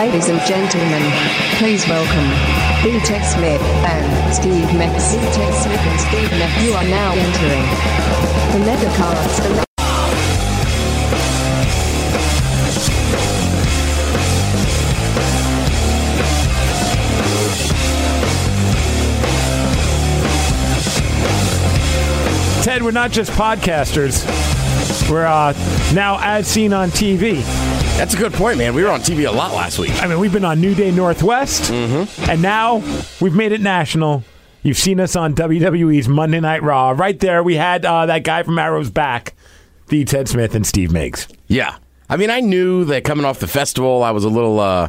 Ladies and gentlemen, please welcome B-Tech Smith and Steve Mex. B-Tech Smith and Steve Mex. You are now entering the Megacast. Ted, we're not just podcasters. We're now as seen on TV. That's a good point, man. We were on TV a lot last week. I mean, we've been on New Day Northwest, and now we've made it national. You've seen us on WWE's Monday Night Raw. Right there, we had that guy from Arrow's Back, the Ted Smith and Steve Meigs. Yeah. I mean, I knew that coming off the festival, I was a little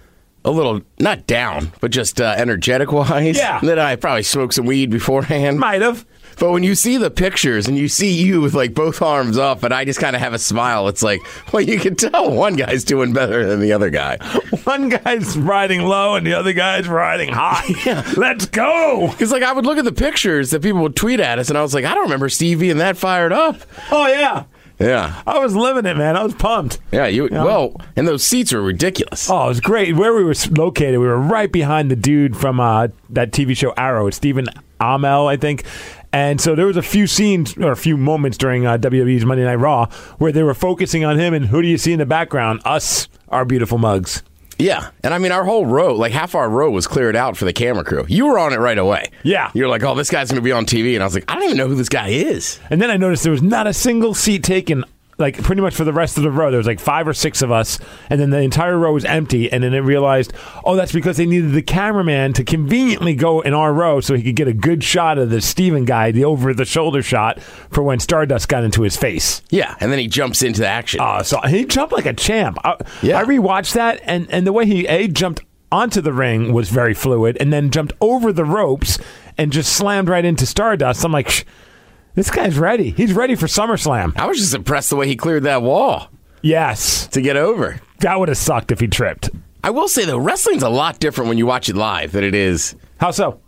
not down, but just energetic-wise. Yeah. That I probably smoked some weed beforehand. Might have. But when you see the pictures and you see you with like both arms up and I just kind of have a smile, it's like, well, you can tell one guy's doing better than the other guy. One guy's riding low and the other guy's riding high. Yeah. Let's go. Because like I would look at the pictures that people would tweet at us and I was like, I don't remember Steve being that fired up. Oh, yeah. Yeah. I was living it, man. I was pumped. Yeah, well, and those seats were ridiculous. Oh, it was great. Where we were located, we were right behind the dude from that TV show Arrow, Stephen Amell, I think. And so there was a few scenes or a few moments during WWE's Monday Night Raw where they were focusing on him, and who do you see in the background? Us, our beautiful mugs. Yeah, and I mean, our whole row, like half our row was cleared out for the camera crew. You were on it right away. Yeah. You're like, oh, this guy's going to be on TV. And I was like, I don't even know who this guy is. And then I noticed there was not a single seat taken, like pretty much for the rest of the row. There was like 5 or 6 of us, and then the entire row was empty. And then I realized, oh, that's because they needed the cameraman to conveniently go in our row so he could get a good shot of the Steven guy, the over-the-shoulder shot for when Stardust got into his face. Yeah, and then he jumps into action. So he jumped like a champ. Yeah. I rewatched that, and the way he jumped onto the ring was very fluid, and then jumped over the ropes and just slammed right into Stardust. I'm like, this guy's ready. He's ready for SummerSlam. I was just impressed the way he cleared that wall. Yes. To get over. That would have sucked if he tripped. I will say, though, wrestling's a lot different when you watch it live than it is. How so?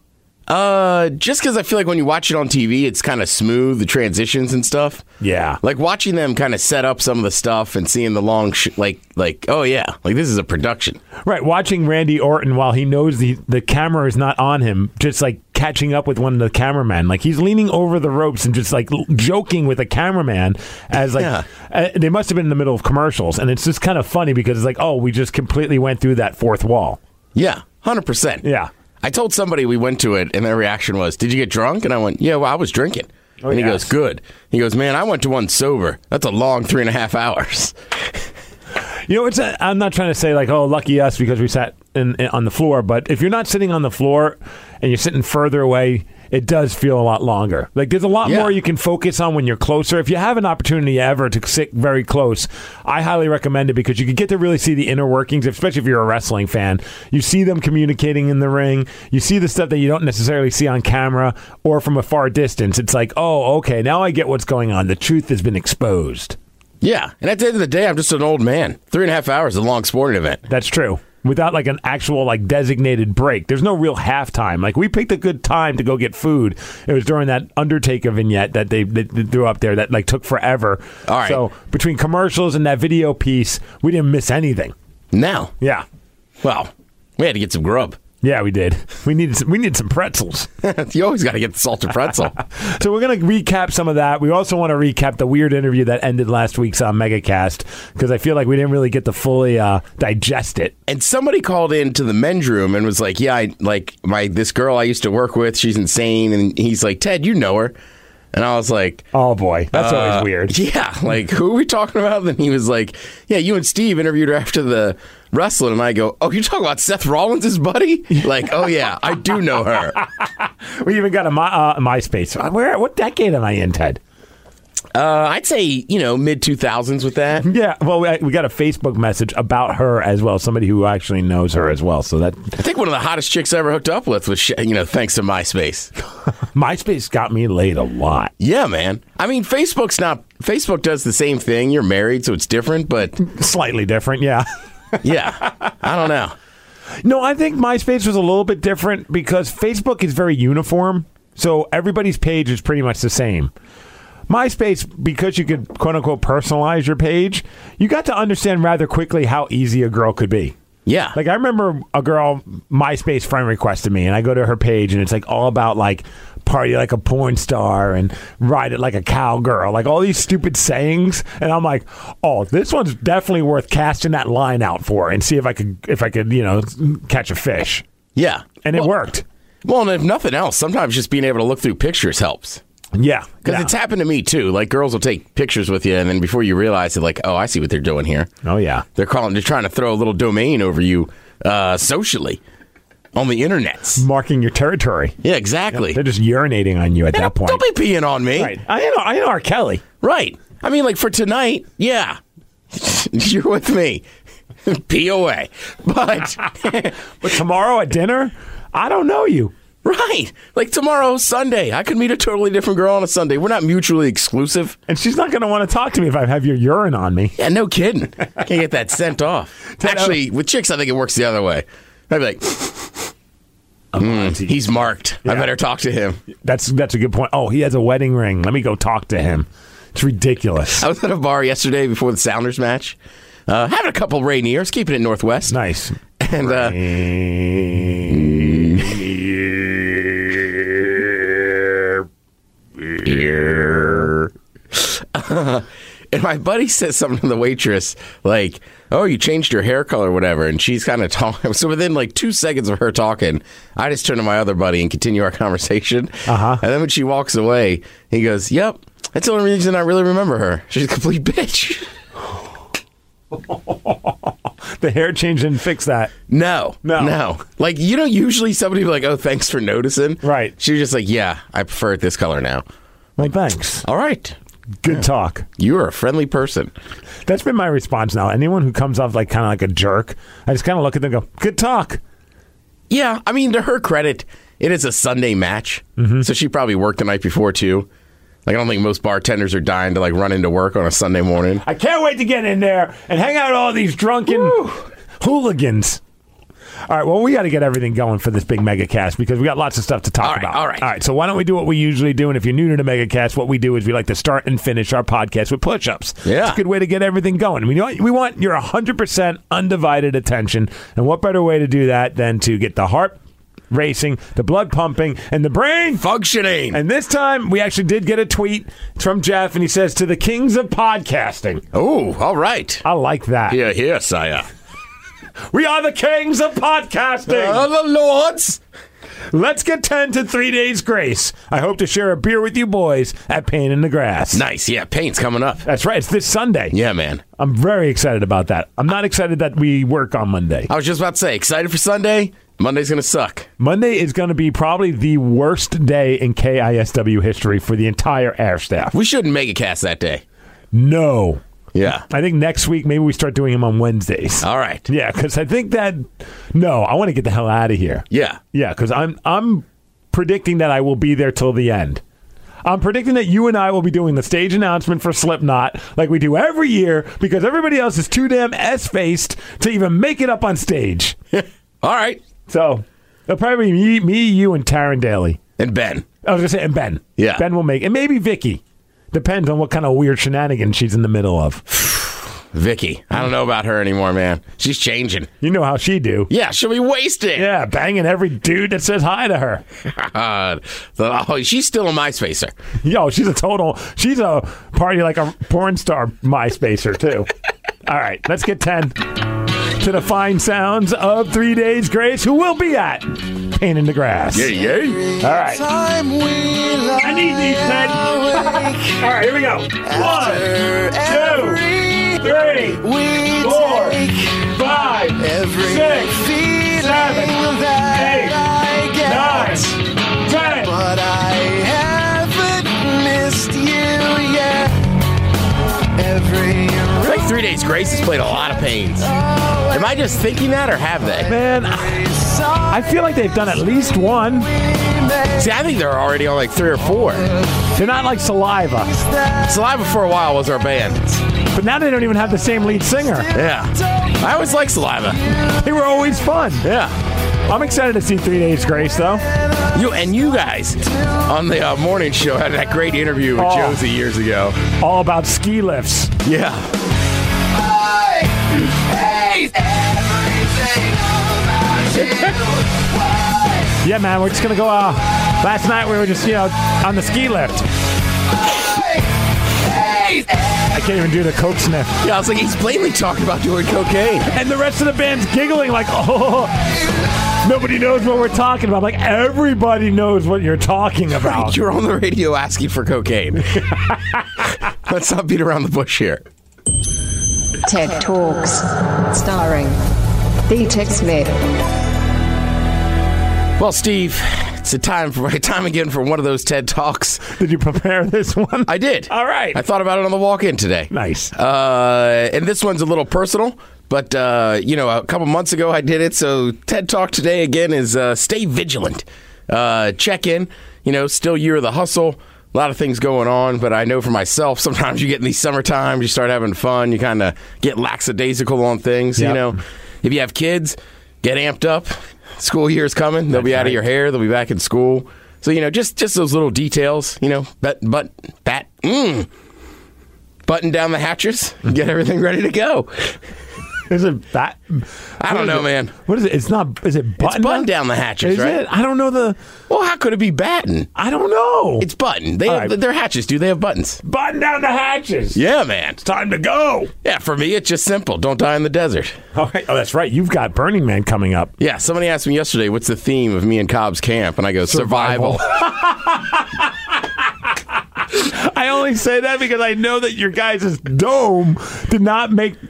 Just because I feel like when you watch it on TV, it's kind of smooth, the transitions and stuff. Yeah. Like watching them kind of set up some of the stuff and seeing the long, oh yeah, like this is a production. Right. Watching Randy Orton while he knows the camera is not on him, just like catching up with one of the cameramen. Like he's leaning over the ropes and just like joking with a cameraman as like, they must have been in the middle of commercials. And it's just kind of funny because it's like, oh, we just completely went through that fourth wall. Yeah. 100%. Yeah. I told somebody we went to it, and their reaction was, did you get drunk? And I went, yeah, well, I was drinking. And he goes, good. He goes, man, I went to one sober. That's a long 3.5 hours. You know, I'm not trying to say like, oh, lucky us because we sat on the floor. But if you're not sitting on the floor and you're sitting further away, it does feel a lot longer. Like there's a lot more you can focus on when you're closer. If you have an opportunity ever to sit very close, I highly recommend it because you can get to really see the inner workings, especially if you're a wrestling fan. You see them communicating in the ring. You see the stuff that you don't necessarily see on camera or from a far distance. It's like, oh, okay, now I get what's going on. The truth has been exposed. Yeah, and at the end of the day, I'm just an old man. 3.5 hours is a long sporting event. That's true. Without like an actual like designated break. There's no real halftime. Like we picked a good time to go get food. It was during that Undertaker vignette that they threw up there that like took forever. All right. So between commercials and that video piece, we didn't miss anything. Now? Yeah. Well, we had to get some grub. Yeah, we did. We need some pretzels. You always got to get the salted pretzel. So we're going to recap some of that. We also want to recap the weird interview that ended last week's Megacast because I feel like we didn't really get to fully digest it. And somebody called into the men's room and was like, yeah, this girl I used to work with, she's insane. And he's like, Ted, you know her. And I was like, oh, boy, that's always weird. Yeah, like, who are we talking about? Then he was like, yeah, you and Steve interviewed her after the wrestling. And I go, oh, you're talking about Seth Rollins' buddy? Like, oh, yeah, I do know her. We even got a MySpace. What decade am I in, Ted? I'd say, mid-2000s with that. Yeah, well, we got a Facebook message about her as well, somebody who actually knows her as well. So that I think one of the hottest chicks I ever hooked up with was, thanks to MySpace. MySpace got me laid a lot. Yeah, man. I mean, Facebook does the same thing. You're married, so it's different, but... Slightly different, yeah. Yeah, I don't know. No, I think MySpace was a little bit different because Facebook is very uniform, so everybody's page is pretty much the same. MySpace, because you could, quote-unquote, personalize your page, you got to understand rather quickly how easy a girl could be. Yeah. Like, I remember a girl, MySpace friend requested me, and I go to her page, and it's like all about like party like a porn star and ride it like a cowgirl, like all these stupid sayings. And I'm like, oh, this one's definitely worth casting that line out for and see if I could, catch a fish. Yeah. And it worked. Well, and if nothing else, sometimes just being able to look through pictures helps. Yeah. Because it's happened to me, too. Like, girls will take pictures with you, and then before you realize it, like, oh, I see what they're doing here. Oh, yeah. They're trying to throw a little domain over you socially on the internet. Marking your territory. Yeah, exactly. Yep. They're just urinating on you at that point. Don't be peeing on me. Right. I know R. Kelly. Right. I mean, like, for tonight, yeah. You're with me. Pee away. But tomorrow at dinner, I don't know you. Right. Like tomorrow, Sunday. I could meet a totally different girl on a Sunday. We're not mutually exclusive. And she's not going to want to talk to me if I have your urine on me. Yeah, no kidding. Can't get that scent off. Actually, with chicks, I think it works the other way. I'd be like, he's marked. Yeah. I better talk to him. That's a good point. Oh, he has a wedding ring. Let me go talk to him. It's ridiculous. I was at a bar yesterday before the Sounders match. Having a couple Rainiers, keeping it Northwest. Nice. And and my buddy says something to the waitress like, oh, you changed your hair color or whatever. And she's kind of talking. So within like 2 seconds of her talking, I just turn to my other buddy and continue our conversation. And then when she walks away, he goes, yep, that's the only reason I really remember her. She's a complete bitch. The hair change didn't fix that. No. Like, usually somebody will be like, oh, thanks for noticing. Right. She was just like, yeah, I prefer it this color now. Well, thanks. All right. Good talk. You are a friendly person. That's been my response now. Anyone who comes off like kind of like a jerk, I just kind of look at them and go, good talk. Yeah. I mean, to her credit, it is a Sunday match. Mm-hmm. So she probably worked the night before, too. Like, I don't think most bartenders are dying to, like, run into work on a Sunday morning. I can't wait to get in there and hang out with all these drunken hooligans. All right, well, we got to get everything going for this big megacast because we got lots of stuff to talk about. All right, so why don't we do what we usually do? And if you're new to the megacast, what we do is we like to start and finish our podcast with push-ups. Yeah. It's a good way to get everything going. I mean, we want your 100% undivided attention. And what better way to do that than to get the heart racing, the blood pumping, and the brain functioning. And this time, we actually did get a tweet from Jeff, and he says, to the kings of podcasting. Oh, all right. I like that. Here, sire. We are the kings of podcasting. The lords. Let's get 10 to 3 days grace. I hope to share a beer with you boys at Pain in the Grass. Nice. Yeah, Pain's coming up. That's right. It's this Sunday. Yeah, man. I'm very excited about that. I'm not excited that we work on Monday. I was just about to say, excited for Sunday? Monday's going to suck. Monday is going to be probably the worst day in KISW history for the entire air staff. We shouldn't make a cast that day. No. Yeah. I think next week maybe we start doing them on Wednesdays. All right. Yeah, because I think that... No, I want to get the hell out of here. Yeah. Yeah, because I'm predicting that I will be there till the end. I'm predicting that you and I will be doing the stage announcement for Slipknot like we do every year because everybody else is too damn S-faced to even make it up on stage. All right. So, it'll probably be me, you, and Taryn Daly. And Ben. I was going to say, and Ben. Yeah. Ben will make it. And maybe Vicky. Depends on what kind of weird shenanigans she's in the middle of. Vicky. I don't know about her anymore, man. She's changing. You know how she do. Yeah, she'll be wasted. Yeah, banging every dude that says hi to her. She's still a MySpacer. Yo, she's a party like a porn star MySpacer, too. All right, let's get 10 to the fine sounds of 3 Days Grace, who will be at Pain in the Grass. Yay. All right. I need these 10. All right, here we go. 1, 2, 3, 4, 5, 6, 7, 8, 9, 10. But I haven't missed you yet. I think 3 Days Grace has played a lot of Pains. Am I just thinking that, or have they? Man, I feel like they've done at least one. See, I think they're already on like 3 or 4. They're not like Saliva. Saliva for a while was our band. But now they don't even have the same lead singer. Yeah. I always liked Saliva. They were always fun. Yeah. I'm excited to see 3 Days Grace, though. You guys on the morning show had that great interview with Josie years ago. All about ski lifts. Yeah. I hate everything. Yeah, man, we're just going to go, last night we were just, on the ski lift. I can't even do the coke sniff. Yeah, I was like, he's blatantly talking about doing cocaine. And the rest of the band's giggling like, oh, nobody knows what we're talking about. Like, everybody knows what you're talking about. You're on the radio asking for cocaine. Let's not beat around the bush here. TED Talks, starring D-Tech Smith. Well, Steve, it's time again for one of those TED Talks. Did you prepare this one? I did. All right. I thought about it on the walk-in today. Nice. And this one's a little personal, but, a couple months ago I did it, so TED Talk today again is stay vigilant. Check in, still year of the hustle. A lot of things going on, but I know for myself, sometimes you get in these summertime, you start having fun, you kind of get lackadaisical on things. Yep. If you have kids, get amped up. School year's coming. They'll be out of your hair. They'll be back in school. So, just those little details, button down the hatches, get everything ready to go. Is it that? I don't know, man. What is it? It's not. Is it button? It's button down the hatches, is right? It? I don't know the. Well, how could it be batten? I don't know. It's button. They're hatches, dude. They have buttons. Button down the hatches. Yeah, man. It's time to go. Yeah, for me, it's just simple. Don't die in the desert. All right. Oh, that's right. You've got Burning Man coming up. Yeah. Somebody asked me yesterday, what's the theme of me and Cobb's camp? And I go, survival. I only say that because I know that your guys' dome did not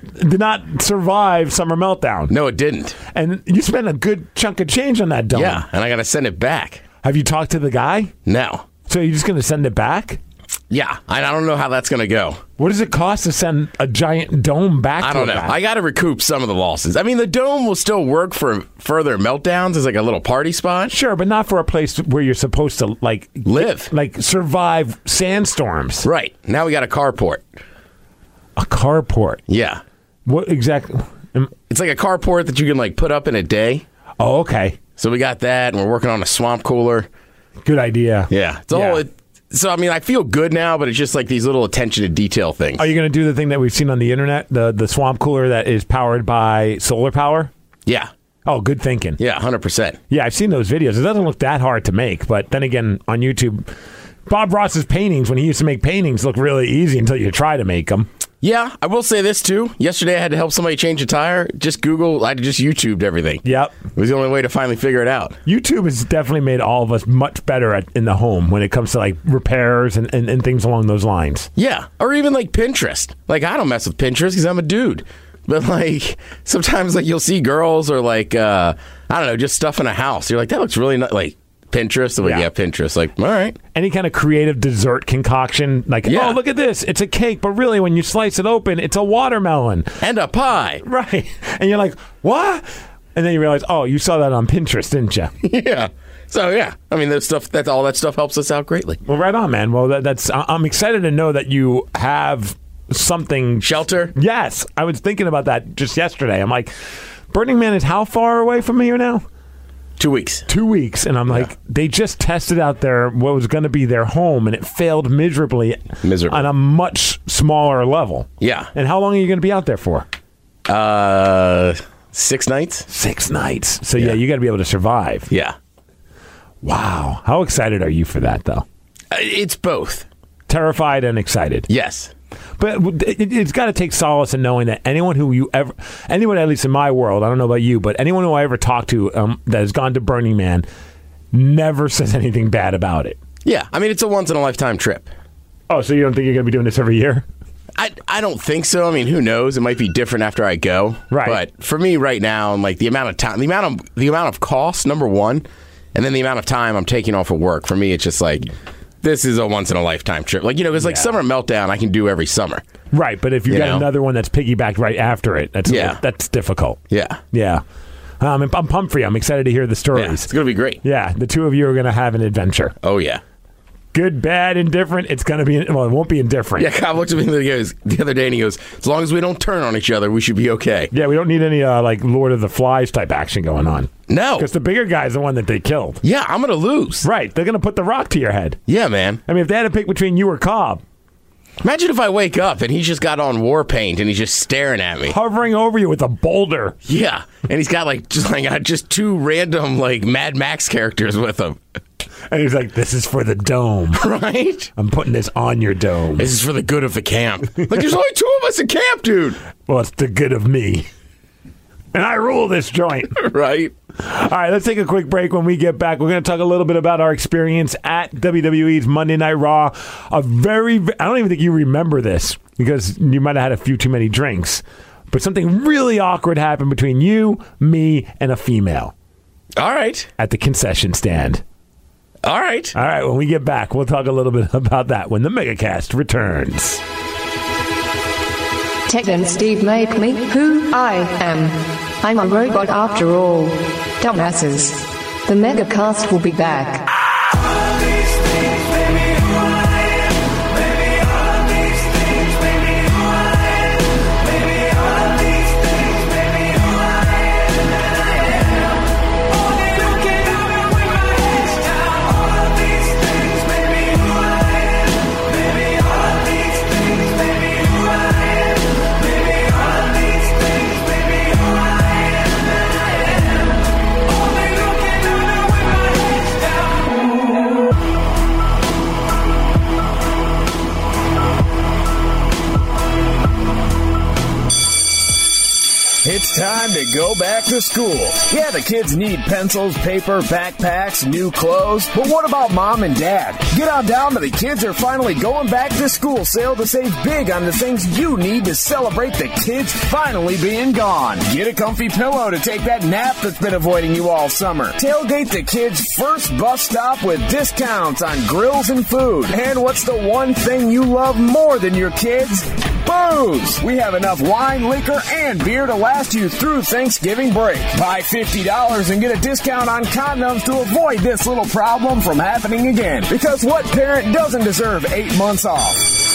survive Summer Meltdown. No, it didn't. And you spent a good chunk of change on that dome. Yeah, and I got to send it back. Have you talked to the guy? No. So you're just going to send it back? Yeah, I don't know how that's going to go. What does it cost to send a giant dome back? I don't know. I got to recoup some of the losses. I mean, the dome will still work for further meltdowns as like a little party spot. Sure, but not for a place where you're supposed to live, survive sandstorms. Right. Now we got a carport. A carport. Yeah. What exactly? It's like a carport that you can put up in a day. Oh, okay. So we got that, and we're working on a swamp cooler. Good idea. Yeah. So, I mean, I feel good now, but it's just like these little attention to detail things. Are you going to do the thing that we've seen on the internet, the swamp cooler that is powered by solar power? Yeah. Oh, good thinking. Yeah, 100%. Yeah, I've seen those videos. It doesn't look that hard to make, but then again, on YouTube, Bob Ross's paintings, when he used to make paintings, look really easy until you try to make them. Yeah, I will say this, too. Yesterday, I had to help somebody change a tire. I just YouTubed everything. Yep. It was the only way to finally figure it out. YouTube has definitely made all of us much better in the home when it comes to, repairs and things along those lines. Yeah, or even, Pinterest. I don't mess with Pinterest because I'm a dude. But, sometimes, you'll see girls or, I don't know, just stuff in a house. You're like, that looks really nice. Pinterest? Yeah, Pinterest. All right. Any kind of creative dessert concoction. Oh, look at this. It's a cake, but really, when you slice it open, it's a watermelon. And a pie. Right. And you're like, what? And then you realize, oh, you saw that on Pinterest, didn't you? Yeah. So, yeah. I mean, all that stuff helps us out greatly. Well, right on, man. Well, I'm excited to know that you have something. Shelter? Yes. I was thinking about that just yesterday. I'm like, Burning Man is how far away from here now? 2 weeks. 2 weeks. And I'm like, they just tested out what was going to be their home, and it failed miserably on a much smaller level. Yeah. And how long are you going to be out there for? 6 nights. 6 nights. So, yeah you got to be able to survive. Yeah. Wow. How excited are you for that, though? It's both. Terrified and excited. Yes. But it's got to take solace in knowing that anyone at least in my world, I don't know about you, but anyone who I ever talked to that has gone to Burning Man never says anything bad about it. Yeah. I mean, it's a once-in-a-lifetime trip. Oh, so you don't think you're going to be doing this every year? I don't think so. I mean, who knows? It might be different after I go. Right. But for me right now, and the amount of time, the amount of cost, number one, and then the amount of time I'm taking off of work, for me, it's just this is a once-in-a-lifetime trip. Because Summer Meltdown, I can do every summer. Right, but if you got another one that's piggybacked right after it, that's difficult. Yeah. Yeah. I'm pumped for you. I'm excited to hear the stories. Yeah, it's going to be great. Yeah, the two of you are going to have an adventure. Oh, yeah. Good, bad, indifferent. It's going to be, it won't be indifferent. Yeah, Cobb looked at me the other day and he goes, as long as we don't turn on each other, we should be okay. Yeah, we don't need any Lord of the Flies type action going on. No. Because the bigger guy's the one that they killed. Yeah, I'm going to lose. Right. They're going to put the rock to your head. Yeah, man. I mean, if they had to pick between you or Cobb. Imagine if I wake up and he's just got on war paint and he's just staring at me. Hovering over you with a boulder. Yeah. And he's got just two random Mad Max characters with him. And he's like, this is for the dome. Right? I'm putting this on your dome. This is for the good of the camp. There's only 2 of us in camp, dude. Well, it's the good of me. And I rule this joint. Right. All right, let's take a quick break. When we get back, we're going to talk a little bit about our experience at WWE's Monday Night Raw. I don't even think you remember this because you might have had a few too many drinks. But something really awkward happened between you, me, and a female. All right. At the concession stand. All right. All right, when we get back, we'll talk a little bit about that when the Megacast returns. Ted and Steve make me who I am. I'm a robot after all. Dumbasses. The Megacast will be back. It's time to go back to school. Yeah, the kids need pencils, paper, backpacks, new clothes. But what about mom and dad? Get on down to the Kids Are Finally Going Back to School sale to save big on the things you need to celebrate the kids finally being gone. Get a comfy pillow to take that nap that's been avoiding you all summer. Tailgate the kids' first bus stop with discounts on grills and food. And what's the one thing you love more than your kids? Booze! We have enough wine, liquor, and beer to last you through Thanksgiving break. Buy $50 and get a discount on condoms to avoid this little problem from happening again. Because what parent doesn't deserve 8 months off?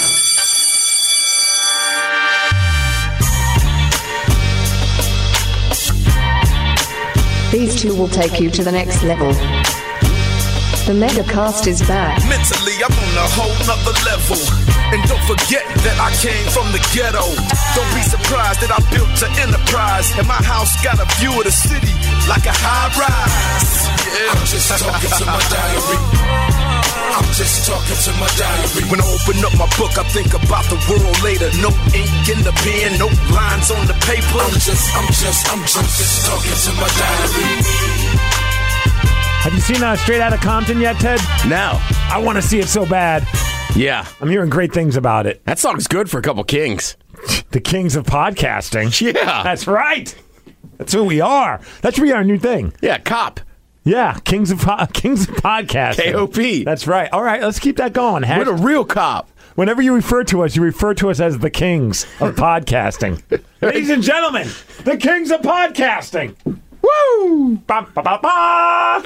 These two will take you to the next level. The Megacast is back. Mentally, I'm on a whole nother level. And don't forget that I came from the ghetto. Don't be surprised that I built an enterprise. And my house got a view of the city like a high rise. Yeah. I'm just talking to my diary. I'm just talking to my diary. When I open up my book, I think about the world later. No ink in the pen, no lines on the paper. I'm just talking to my diary. Have you seen Straight Outta Compton yet, Ted? No. I want to see it so bad. Yeah. I'm hearing great things about it. That song's good for a couple kings. The kings of podcasting. Yeah. That's right. That's who we are. That should be our new thing. Yeah, COP. Yeah, kings of podcasting. KOP. That's right. All right, let's keep that going. We're the real COP. Whenever you refer to us as the kings of podcasting. Ladies and gentlemen, the kings of podcasting. Woo! Ba, ba, ba, ba.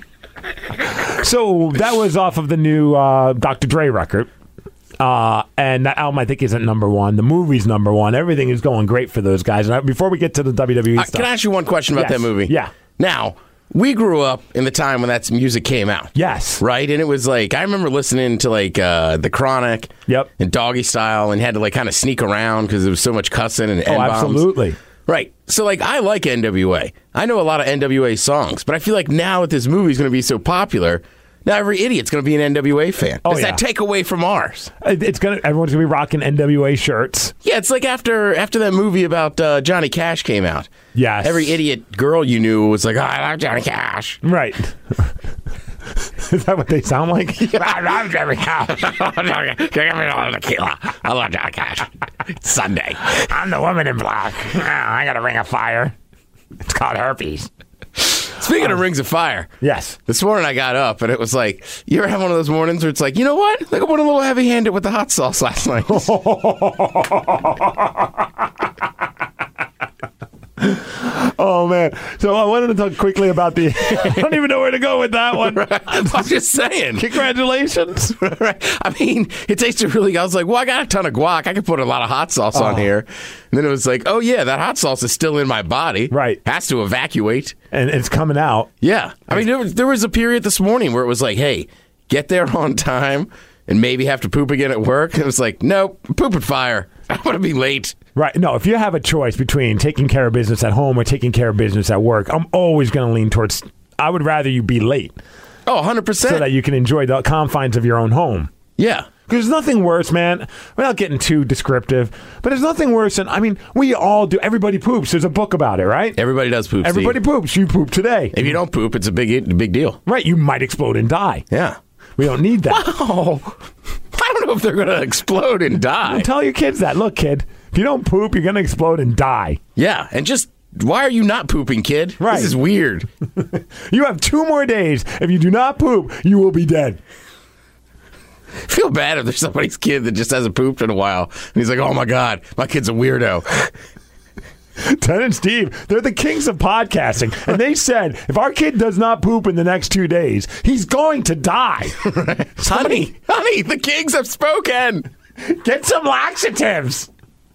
So that was off of the new Dr. Dre record. And that album, I think, isn't number one. The movie's number one. Everything is going great for those guys. And before we get to the WWE stuff. Can I ask you one question about that movie? Yeah. Now, we grew up in the time when that music came out. Yes. Right? And it was I remember listening to The Chronic. Yep. And Doggy Style and had to kind of sneak around because there was so much cussing and N-bombs. Absolutely. Right. So, I like NWA. I know a lot of NWA songs, but I feel like now that this movie is going to be so popular, now every idiot's going to be an NWA fan. Does that take away from ours? Everyone's going to be rocking NWA shirts. Yeah, it's like after that movie about Johnny Cash came out. Yes. Every idiot girl you knew was like, oh, I love Johnny Cash. Right. Is that what they sound like? I love Johnny Cash. Give me all the tequila. I love Johnny Cash. It's Sunday. I'm the woman in black. I got a ring of fire. It's called herpes. Speaking of rings of fire. Yes. This morning I got up and it was like, you ever have one of those mornings where it's like, you know what? I went a little heavy-handed with the hot sauce last night. Oh, man. So I wanted to talk quickly about the... I don't even know where to go with that one. Right. I'm just saying. Congratulations. Right. I mean, it tasted really... I was like, well, I got a ton of guac. I could put a lot of hot sauce on here. And then it was like, oh, yeah, that hot sauce is still in my body. Right. Has to evacuate. And it's coming out. Yeah. I mean, there was a period this morning where it was like, hey, get there on time. and maybe have to poop again at work. It was like, nope, poop and fire. I want to be late. Right. No, if you have a choice between taking care of business at home or taking care of business at work, I'm always going to lean towards, I would rather you be late. Oh, 100%. So that you can enjoy the confines of your own home. Yeah. Because there's nothing worse, man. We're not getting too descriptive, but there's nothing worse than, I mean, we all do. Everybody poops. There's a book about it, right? Everybody does poop, Everybody Steve. poops. You poop today. If you don't poop, it's a big deal. Right. You might explode and die. Yeah. We don't need that. Oh, I don't know if they're going to explode and die. Tell your kids that. Look, kid, if you don't poop, you're going to explode and die. Yeah, and just, why are you not pooping, kid? Right. This is weird. You have 2 more days. If you do not poop, you will be dead. I feel bad if there's somebody's kid that just hasn't pooped in a while. And he's like, oh, my God, my kid's a weirdo. Ted and Steve, they're the kings of podcasting. And they said, if our kid does not poop in the next 2 days, he's going to die. Right. Honey, the kings have spoken. Get some laxatives.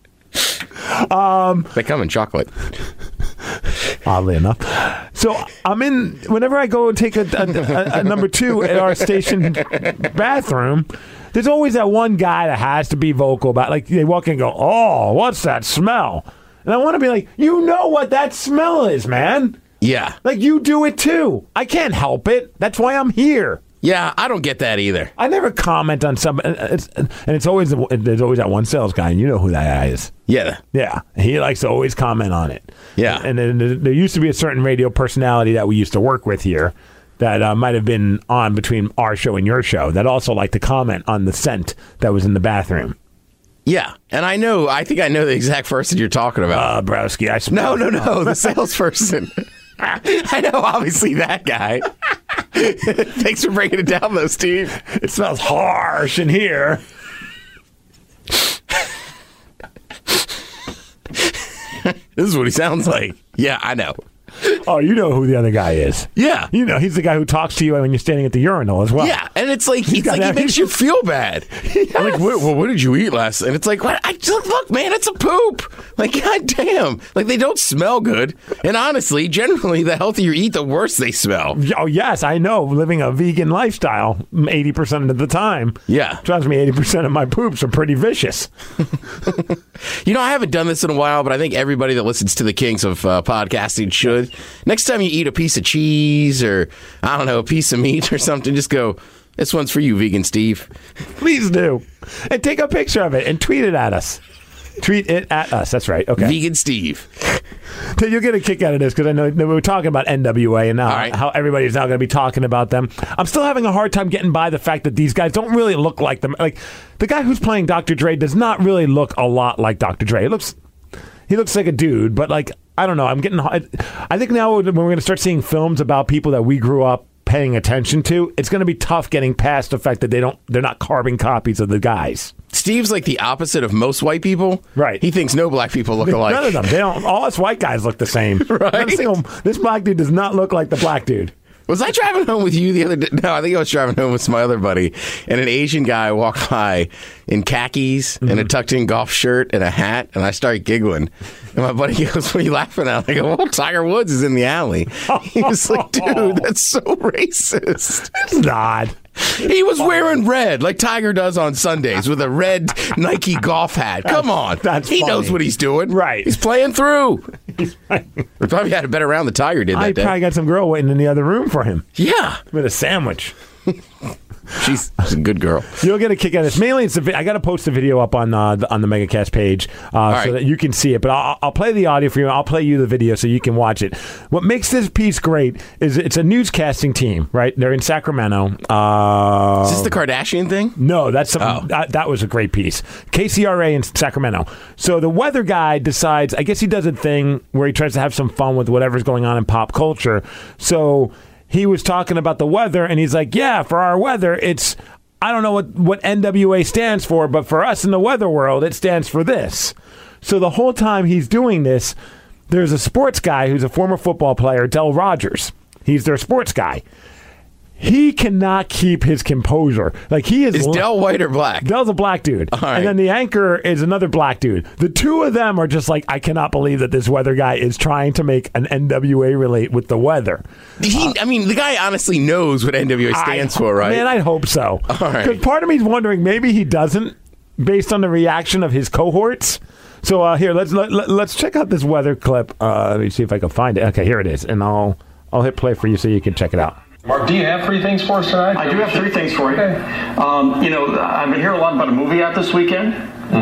They come in chocolate. Oddly enough. So I'm in, whenever I go and take a number 2 at our station bathroom, there's always that one guy that has to be vocal about, like, they walk in and go, oh, what's that smell? And I want to be like, you know what that smell is, man. Yeah. Like, you do it too. I can't help it. That's why I'm here. Yeah, I don't get that either. I never comment on something, and it's always, there's always that one sales guy, and you know who that guy is. Yeah. Yeah, he likes to always comment on it. Yeah. And then there used to be a certain radio personality that we used to work with here that might have been on between our show and your show that also liked to comment on the scent that was in the bathroom. Yeah, and I think I know the exact person you're talking about. Browski, I smell. No, the salesperson. I know, obviously, that guy. Thanks for breaking it down, though, Steve. It smells harsh in here. This is what he sounds like. Yeah, I know. Oh, you know who the other guy is. Yeah. You know, he's the guy who talks to you when you're standing at the urinal as well. Yeah, and it's like he makes you feel bad. Yes. I'm like, well, what did you eat last? And it's like, what? Look, man, it's a poop. Like, goddamn. Like, they don't smell good. And honestly, generally, the healthier you eat, the worse they smell. Oh, yes, I know. Living a vegan lifestyle 80% of the time. Yeah. Trust me, 80% of my poops are pretty vicious. You know, I haven't done this in a while, but I think everybody that listens to the Kings of podcasting should. Next time you eat a piece of cheese or, I don't know, a piece of meat or something, just go, this one's for you, Vegan Steve. Please do. And take a picture of it and tweet it at us. Tweet it at us. That's right. Okay. Vegan Steve. You'll get a kick out of this because I know we were talking about NWA and now right. how everybody's now going to be talking about them. I'm still having a hard time getting by the fact that these guys don't really look like them. Like, the guy who's playing Dr. Dre does not really look a lot like Dr. Dre. He looks like a dude, but like, I don't know. I think now when we're going to start seeing films about people that we grew up paying attention to, it's going to be tough getting past the fact that they're not carbon copies of the guys. Steve's like the opposite of most white people. Right. He thinks no black people look alike. None of them. They don't. All us white guys look the same. Right. This black dude does not look like the black dude. Was I driving home with you the other day? No, I think I was driving home with my other buddy, and an Asian guy walked by in khakis and a tucked-in golf shirt and a hat, and I started giggling. And my buddy goes, what are you laughing at? I go, well, Tiger Woods is in the alley. He was like, dude, that's so racist. It's not. He was wearing red, like Tiger does on Sundays, with a red Nike golf hat. Come on. He knows what he's doing. Right. He's playing through. We probably had a better round than Tiger did that day. I probably got some girl waiting in the other room for him. Yeah. With a sandwich. She's a good girl. You'll get a kick out of this. Mainly, I got to post the video up on the MegaCast page so that you can see it. But I'll play the audio for you. I'll play you the video so you can watch it. What makes this piece great is it's a newscasting team, right? They're in Sacramento. Is this the Kardashian thing? No, that's something. That was a great piece. KCRA in Sacramento. So the weather guy decides, I guess he does a thing where he tries to have some fun with whatever's going on in pop culture. So he was talking about the weather, and he's like, yeah, for our weather, it's, I don't know what NWA stands for, but for us in the weather world, it stands for this. So the whole time he's doing this, there's a sports guy who's a former football player, Del Rogers. He's their sports guy. he cannot keep his composure. Like he is Del white or black? Del's a black dude. All right. And then the anchor is another black dude. The two of them are just like, I cannot believe that this weather guy is trying to make an NWA relate with the weather. I mean, the guy honestly knows what NWA stands for, right? Man, I hope so. All right. Because part of me is wondering, maybe he doesn't, based on the reaction of his cohorts. So here, let's check out this weather clip. Let me see if I can find it. Okay, here it is. And I'll hit play for you so you can check it out. Mark, do you have 3 things for us tonight? I do have 3 things for you. Okay. I've been hearing a lot about a movie out this weekend.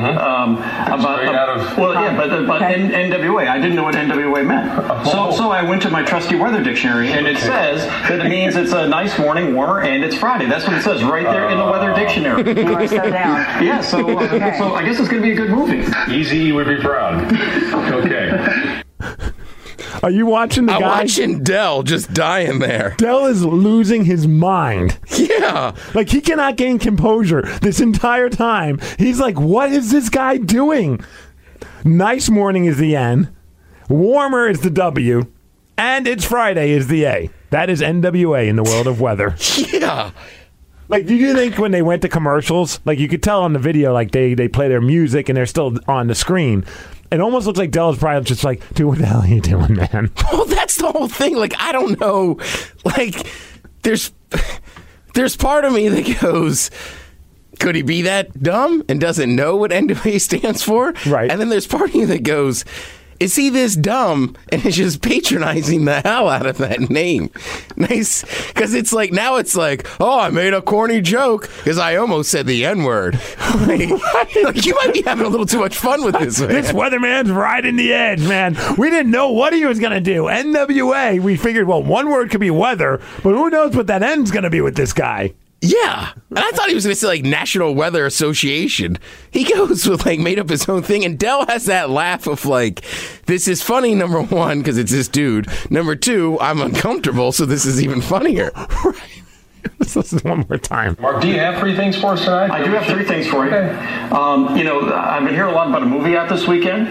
NWA. I didn't know what NWA meant. So I went to my trusty weather dictionary, and it says that it means it's a nice morning, warmer, and it's Friday. That's what it says right there in the weather dictionary. You are so down. Yeah, so I guess it's going to be a good movie. Easy would be proud. Okay. Are you watching the guy? I'm watching Del just dying there. Del is losing his mind. Yeah. Like, he cannot gain composure this entire time. He's like, what is this guy doing? Nice morning is the N. Warmer is the W. And it's Friday is the A. That is NWA in the world of weather. Yeah. Like, do you think when they went to commercials, like you could tell on the video, like they play their music and they're still on the screen. It almost looks like Del is probably just like, dude, what the hell are you doing, man? Well, that's the whole thing. Like, I don't know. Like, there's part of me that goes, could he be that dumb and doesn't know what NWA stands for? Right. And then there's part of me that goes, is he this dumb and is just patronizing the hell out of that name? Nice. Because it's like, now it's like, oh, I made a corny joke because I almost said the N-word. Like, you might be having a little too much fun with this, man. This weatherman's riding the edge, man. We didn't know what he was going to do. NWA, we figured, well, one word could be weather, but who knows what that N's going to be with this guy. Yeah. And I thought he was going to say, like, National Weather Association. He goes with, like, made up his own thing. And Del has that laugh of, like, this is funny, number one, because it's this dude. Number two, I'm uncomfortable, so this is even funnier. Right. Let's listen one more time. Mark, do you have 3 things for us tonight? I do have 3 things for you. Okay. I've been hearing a lot about a movie out this weekend.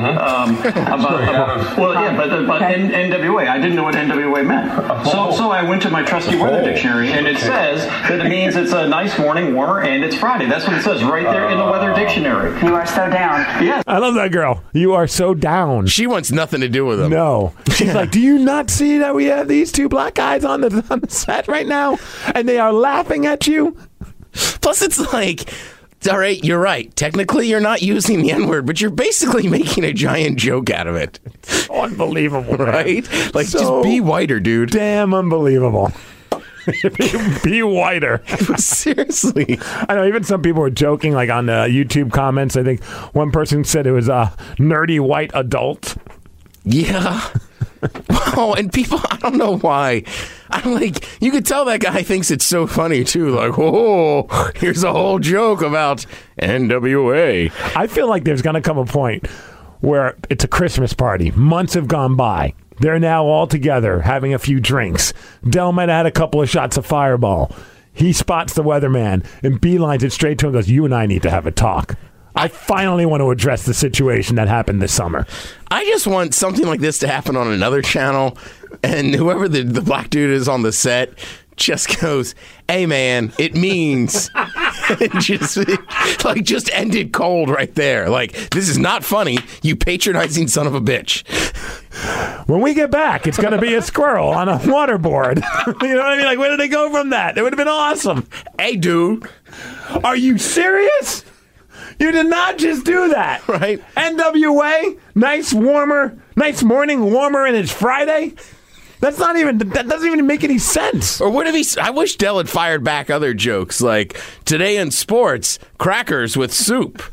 NWA. I didn't know what NWA meant. So I went to my trusty weather dictionary, and it says that it means it's a nice morning, warmer, and it's Friday. That's what it says right there in the weather dictionary. You are so down. Yeah. I love that girl. You are so down. She wants nothing to do with him. No. She's like, do you not see that we have these 2 black guys on the set right now? And they are laughing at you? Plus, it's like, all right, you're right. Technically, you're not using the N-word, but you're basically making a giant joke out of it. Unbelievable, man. Right? Like, So just be whiter, dude. Damn unbelievable. be whiter. Seriously. I know, even some people were joking, like on the YouTube comments. I think one person said it was a nerdy white adult. Yeah. Wow, and people, I don't know why. I'm like, you could tell that guy thinks it's so funny, too. Like, oh, here's a whole joke about NWA. I feel like there's going to come a point where it's a Christmas party. Months have gone by. They're now all together having a few drinks. Del might have had a couple of shots of Fireball. He spots the weatherman and beelines it straight to him and goes, you and I need to have a talk. I finally want to address the situation that happened this summer. I just want something like this to happen on another channel, and whoever the black dude is on the set just goes, hey, man, it means... just end it cold right there. Like, this is not funny, you patronizing son of a bitch. When we get back, it's going to be a squirrel on a waterboard. You know what I mean? Like, where did they go from that? It would have been awesome. Hey, dude. Are you serious? You did not just do that. Right. NWA, nice morning, warmer, and it's Friday? That doesn't even make any sense. Or what if I wish Del had fired back other jokes, like, today in sports, crackers with soup.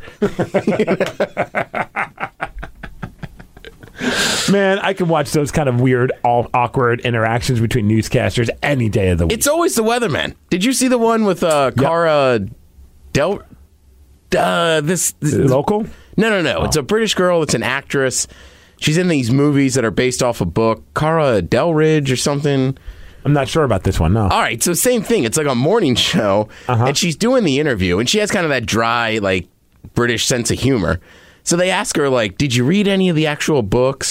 Man, I could watch those kind of weird, awkward interactions between newscasters any day of the week. It's always the weatherman. Did you see the one with Cara Del... this local? No. Oh. It's a British girl. It's an actress. She's in these movies that are based off a book. Cara Delridge or something. I'm not sure about this one, no. All right, so same thing. It's like a morning show, and she's doing the interview, and she has kind of that dry, like, British sense of humor. So they ask her, like, did you read any of the actual books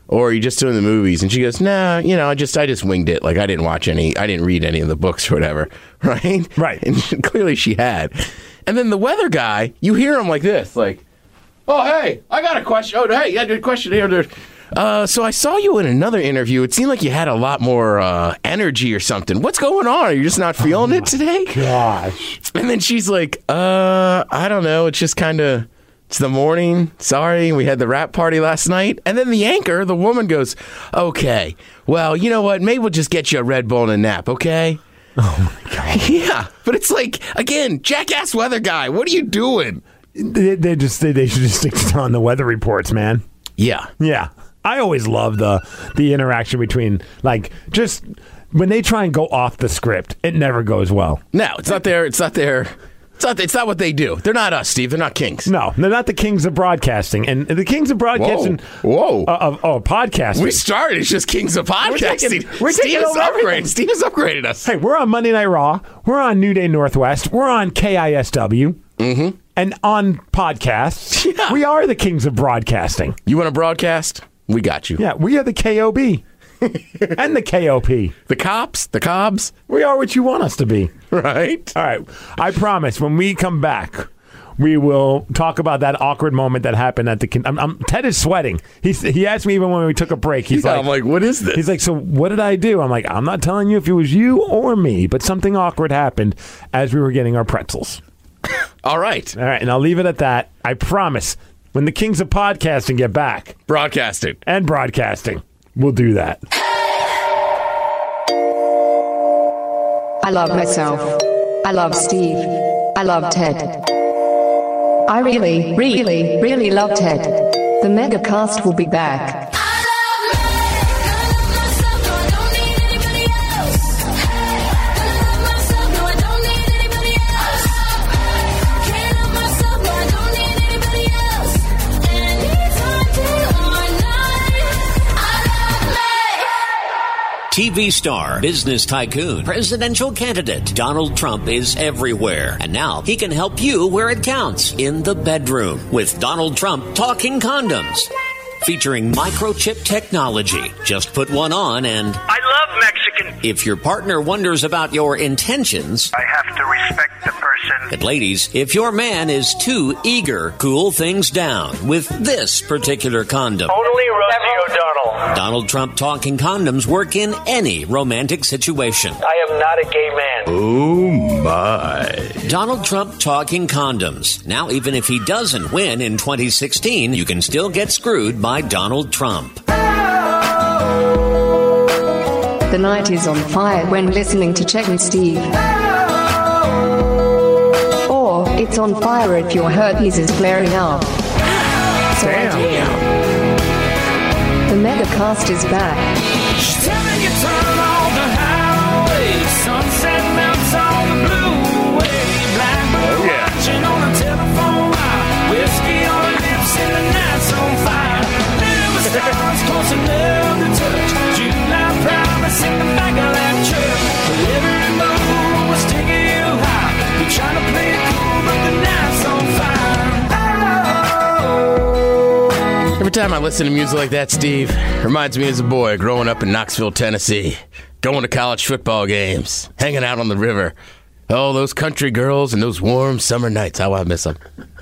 or are you just doing the movies? And she goes, nah, I just winged it. Like I didn't read any of the books or whatever. Right? Right. And clearly she had. And then the weather guy, you hear him like this, like, oh, hey, I got a question. Oh, hey, I got a question here. So I saw you in another interview. It seemed like you had a lot more energy or something. What's going on? Are you just not feeling it today? Gosh. And then she's like, I don't know. It's just kind of, it's the morning. Sorry, we had the rap party last night. And then the anchor, the woman goes, okay, well, you know what? Maybe we'll just get you a Red Bull and a nap, okay? Oh, my God. Yeah, but it's like, again, jackass weather guy. What are you doing? They should just stick to on the weather reports, man. Yeah. Yeah. I always love the interaction between, like, just when they try and go off the script, it never goes well. No, it's not what they do. They're not us, Steve. They're not kings. No, they're not the kings of broadcasting. And the kings of broadcasting... Whoa. Podcasting. We started as just kings of podcasting. We're taking over everything. Steve has upgraded us. Hey, we're on Monday Night Raw. We're on New Day Northwest. We're on KISW. Mm-hmm. And on podcasts. Yeah. We are the kings of broadcasting. You want to broadcast? We got you. Yeah, we are the KOB. And the KOP. The cops? The cobs? We are what you want us to be. Right. All right. I promise when we come back, we will talk about that awkward moment that happened at the... Ted is sweating. He asked me even when we took a break. I'm like, what is this? He's like, so what did I do? I'm like, I'm not telling you if it was you or me, but something awkward happened as we were getting our pretzels. All right. All right. And I'll leave it at that. I promise when the kings of podcasting get back... Broadcasting. And broadcasting. We'll do that. I love myself. I love Steve. I love Ted. I really, really, really love Ted. The Megacast will be back. TV star, business tycoon, presidential candidate, Donald Trump is everywhere. And now he can help you where it counts, in the bedroom, with Donald Trump Talking Condoms. Featuring microchip technology. Just put one on and... I love Mexican. If your partner wonders about your intentions... I have to respect the person. And ladies, if your man is too eager, cool things down with this particular condom. Only Rosie O'Donnell. Donald Trump Talking Condoms work in any romantic situation. I am not a gay man. Oh, my. Donald Trump Talking Condoms. Now, even if he doesn't win in 2016, you can still get screwed by Donald Trump. The night is on fire when listening to Chet and Steve. Or it's on fire if your herpes is flaring up. So the Megacast is back. She's telling you turn on the highway. Sunset melts on the blue wave. Blackbird watching on the telephone wire. Whiskey on her lips and the night's on fire. Never stars close enough to touch. July promising the back of that truck. But every move was taking you high. You're trying to play it cool, but the night's on fire. Every time I listen to music like that, Steve, it reminds me as a boy growing up in Knoxville, Tennessee, going to college football games, hanging out on the river. Oh, those country girls and those warm summer nights. How I miss them.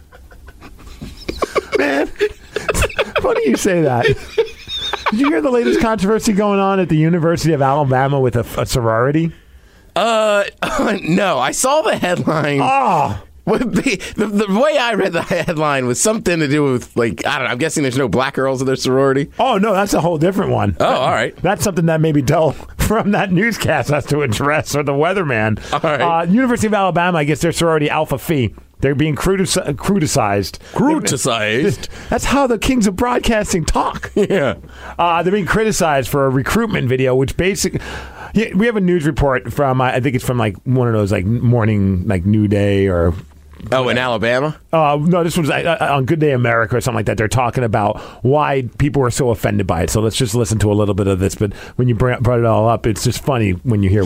Man, funny you say that. Did you hear the latest controversy going on at the University of Alabama with a sorority? No. I saw the headline. Oh. The way I read the headline was something to do with, like, I don't know, I'm guessing there's no black girls in their sorority. Oh, no, that's a whole different one. Oh, all right. That's something that maybe Del from that newscast has to address, or the weatherman. All right. University of Alabama, I guess their sorority Alpha Phi. They're being crudicized. Crudicized? That's how the kings of broadcasting talk. Yeah. They're being criticized for a recruitment video, which basically... Yeah, we have a news report from, I think it's from, like, one of those, like, morning, like, New Day or... Oh, in Alabama? No, this one's on Good Day America or something like that. They're talking about why people were so offended by it. So let's just listen to a little bit of this. But when you brought it all up, it's just funny when you hear what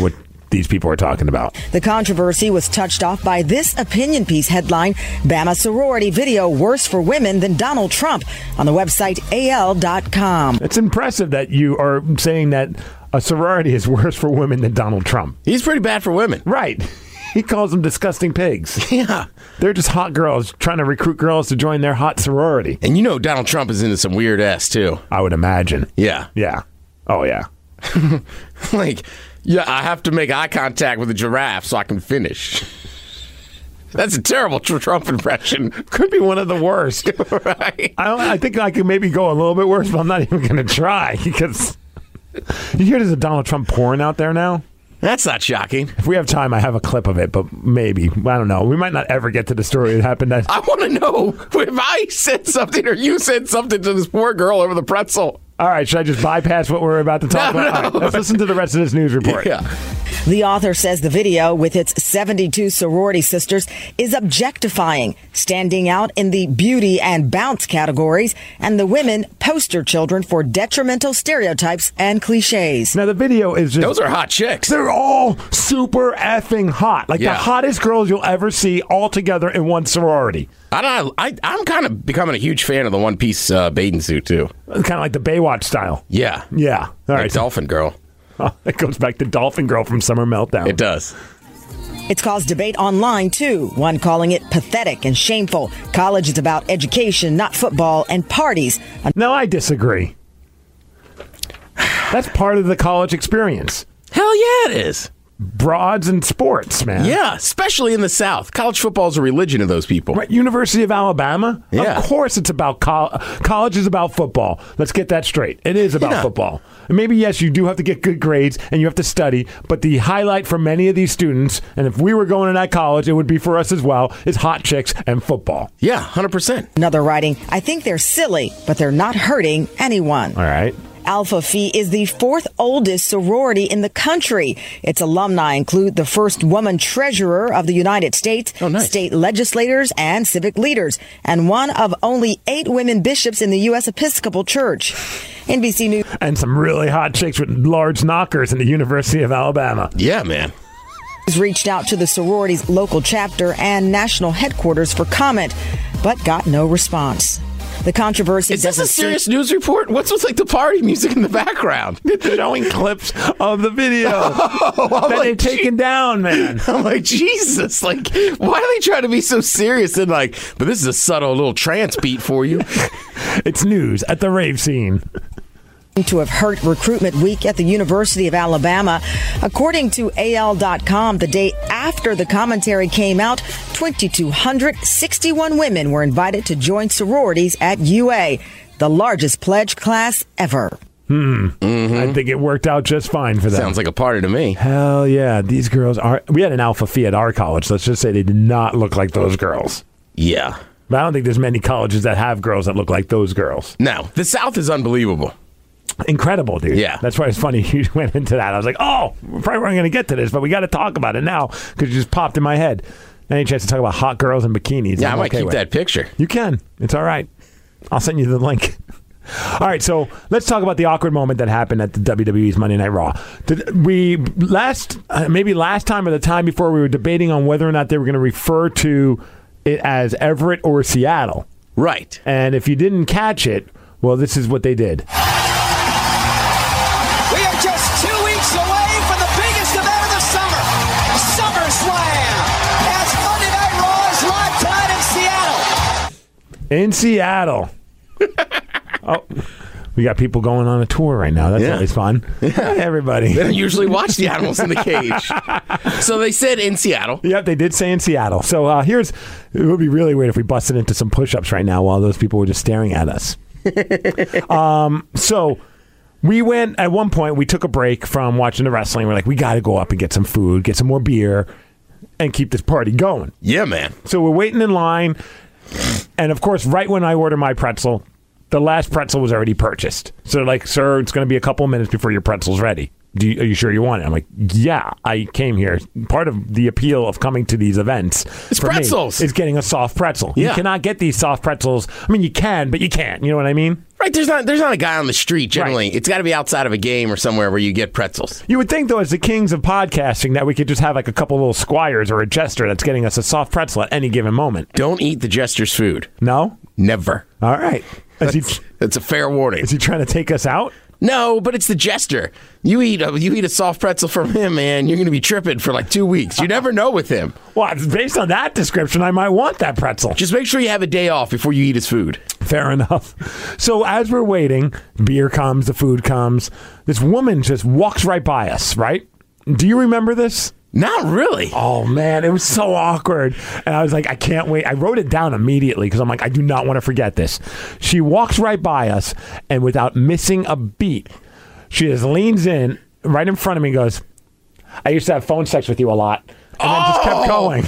these people are talking about. The controversy was touched off by this opinion piece headline, Bama sorority video worse for women than Donald Trump, on the website AL.com. It's impressive that you are saying that a sorority is worse for women than Donald Trump. He's pretty bad for women. Right. He calls them disgusting pigs. Yeah. They're just hot girls trying to recruit girls to join their hot sorority. And you know Donald Trump is into some weird ass, too. I would imagine. Yeah. Yeah. Oh, yeah. Like, yeah, I have to make eye contact with a giraffe so I can finish. That's a terrible Trump impression. Could be one of the worst. Right? I think I could maybe go a little bit worse, but I'm not even going to try because you hear there's a Donald Trump porn out there now? That's not shocking. If we have time, I have a clip of it, but maybe. I don't know. We might not ever get to the story that happened. I want to know if I said something or you said something to this poor girl over the pretzel. All right, should I just bypass what we're about to talk about? No. All right, let's listen to the rest of this news report. Yeah. The author says the video, with its 72 sorority sisters, is objectifying, standing out in the beauty and bounce categories, and the women poster children for detrimental stereotypes and cliches. Now, the video is just... Those are hot chicks. They're all super effing hot. Like Yeah. the hottest girls you'll ever see all together in one sorority. I don't know. I'm kind of becoming a huge fan of the one-piece bathing suit, too. Kind of like the Baywatch style. Yeah. Yeah. All Like right. Dolphin Girl. Oh, it goes back to Dolphin Girl from Summer Meltdown. It does. It's caused debate online, too, one calling it pathetic and shameful. College is about education, not football, and parties. No, I disagree. That's part of the college experience. Hell yeah, it is. Broads and sports, man. Yeah, especially in the South. College football is a religion of those people. Right, University of Alabama? Yeah. Of course it's about college is about football. Let's get that straight. It is about football. And maybe, yes, you do have to get good grades and you have to study, but the highlight for many of these students, and if we were going to that college, it would be for us as well, is hot chicks and football. Yeah, 100%. Another writing, I think they're silly, but they're not hurting anyone. All right. Alpha Phi is the fourth oldest sorority in the country. Its alumni include the first woman treasurer of the United States, state legislators, and civic leaders, and one of only 8 women bishops in the U.S. Episcopal Church. NBC News. And some really hot chicks with large knockers in the University of Alabama. Yeah, man. Reached out to the sorority's local chapter and national headquarters for comment, but got no response. The controversy Is this a serious news report? What's with like the party music in the background? They're showing clips of the video that they've taken down, man. I'm like, Jesus, like, why are they trying to be so serious? And like, but this is a subtle little trance beat for you. It's news at the rave scene. To have hurt recruitment week at the University of Alabama. According to AL.com, the day after the commentary came out, 2,261 women were invited to join sororities at UA, the largest pledge class ever. I think it worked out just fine for them. Sounds like a party to me. Hell yeah. These girls are... We had an Alpha Phi at our college. Let's just say they did not look like those girls. Yeah. But I don't think there's many colleges that have girls that look like those girls. No, the South is unbelievable. Incredible, dude. Yeah. That's why it's funny you went into that. I was like, oh, we probably weren't going to get to this, but we got to talk about it now because it just popped in my head. Any chance to talk about hot girls in bikinis? Yeah, I'm I might okay keep with. that picture. You can. It's all right. I'll send you the link. All right, so let's talk about the awkward moment that happened at the WWE's Monday Night Raw. Maybe last time or the time before, we were debating on whether or not they were going to refer to it as Everett or Seattle. Right. And if you didn't catch it, well, this is what they did. We are just 2 weeks away from the biggest event of the summer, SummerSlam, as Monday Night Raw is live tonight in Seattle. In Seattle. Oh, we got people going on a tour right now. That's always fun. Yeah. Hey, everybody. They don't usually watch the animals in the cage. So they said in Seattle. Yep, they did say in Seattle. So it would be really weird if we busted into some push-ups right now while those people were just staring at us. So we went, at one point, we took a break from watching the wrestling. We're like, we got to go up and get some food, get some more beer, and keep this party going. Yeah, man. So we're waiting in line. And, of course, right when I order my pretzel, the last pretzel was already purchased. So they're like, sir, it's going to be a couple of minutes before your pretzel's ready. are you sure you want it? I'm like, yeah, I came here. Part of the appeal of coming to these events It's pretzels. is getting a soft pretzel. Yeah. You cannot get these soft pretzels. I mean, you can, but you can't. You know what I mean? Right, there's not a guy on the street generally. Right. It's got to be outside of a game or somewhere where you get pretzels. You would think, though, as the kings of podcasting, that we could just have like a couple little squires or a jester that's getting us a soft pretzel at any given moment. Don't eat the jester's food. No? Never. All right. That's a fair warning. Is he trying to take us out? No, but it's the jester. You eat a soft pretzel from him, man, you're going to be tripping for like 2 weeks. You never know with him. Well, based on that description, I might want that pretzel. Just make sure you have a day off before you eat his food. Fair enough. So as we're waiting, beer comes, the food comes. This woman just walks right by us, right? Do you remember this? Not really. Oh, man, it was so awkward. And I was like, I can't wait. I wrote it down immediately because I'm like, I do not want to forget this. She walks right by us, and without missing a beat, she just leans in right in front of me and goes, I used to have phone sex with you a lot. And then just kept going.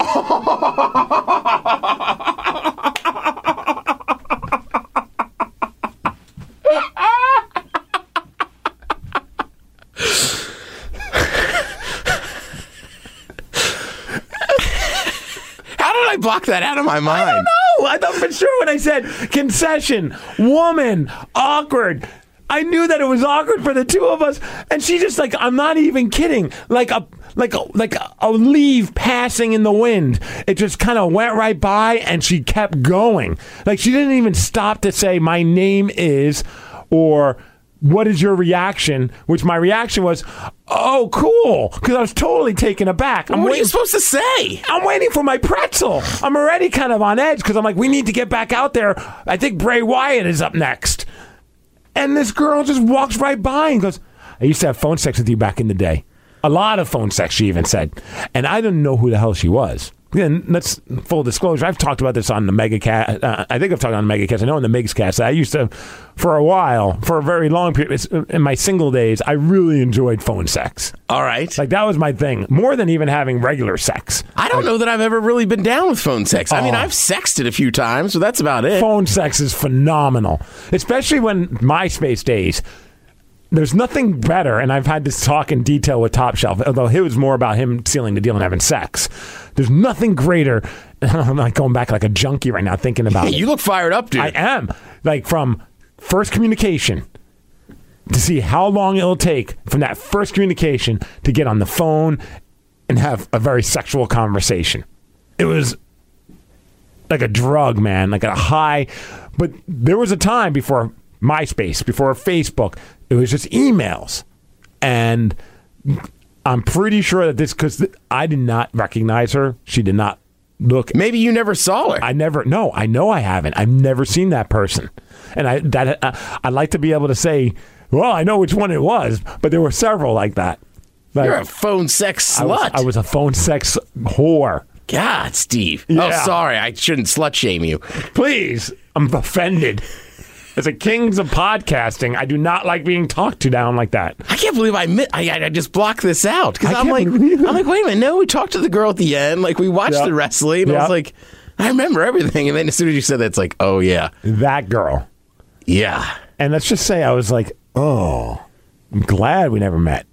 I block that out of my mind. I don't know. I thought for sure when I said concession, woman, awkward. I knew that it was awkward for the two of us, and she just like, I'm not even kidding, like a leaf passing in the wind. It just kind of went right by, and she kept going. Like she didn't even stop to say my name is, or what is your reaction? Which my reaction was, oh, cool, because I was totally taken aback. What are you supposed to say? I'm waiting for my pretzel. I'm already kind of on edge because I'm like, we need to get back out there. I think Bray Wyatt is up next. And this girl just walks right by and goes, I used to have phone sex with you back in the day. A lot of phone sex, she even said. And I didn't know who the hell she was. And that's full disclosure. I've talked about this on the Megacast. I think I've talked on the Megacast. I know on the Migscast. I used to, for a while, for a very long period, in my single days, I really enjoyed phone sex. All right. Like, that was my thing. More than even having regular sex. I don't know that I've ever really been down with phone sex. I mean, I've sexted a few times, so that's about it. Phone sex is phenomenal. Especially when MySpace days. There's nothing better, and I've had this talk in detail with Top Shelf, although it was more about him sealing the deal and having sex. There's nothing greater. I'm not going back like a junkie right now thinking about it. You look fired up, dude. I am. Like from first communication to see how long it'll take from that first communication to get on the phone and have a very sexual conversation. It was like a drug, man, like a high. But there was a time before MySpace, before Facebook, it was just emails. And I'm pretty sure that because I did not recognize her. She did not look. Maybe you never saw her. I know I haven't. I've never seen that person. And I'd like to be able to say, well, I know which one it was, but there were several like that. Like, you're a phone sex slut. I was a phone sex whore. God, Steve. Yeah. Oh, sorry. I shouldn't slut shame you. Please. I'm offended. As a kings of podcasting, I do not like being talked to down like that. I can't believe I just blocked this out because I'm like, wait a minute. No, we talked to the girl at the end. Like we watched the wrestling. And I was like, I remember everything. And then as soon as you said that, it's like, oh yeah, that girl. Yeah. And let's just say I was like, oh, I'm glad we never met.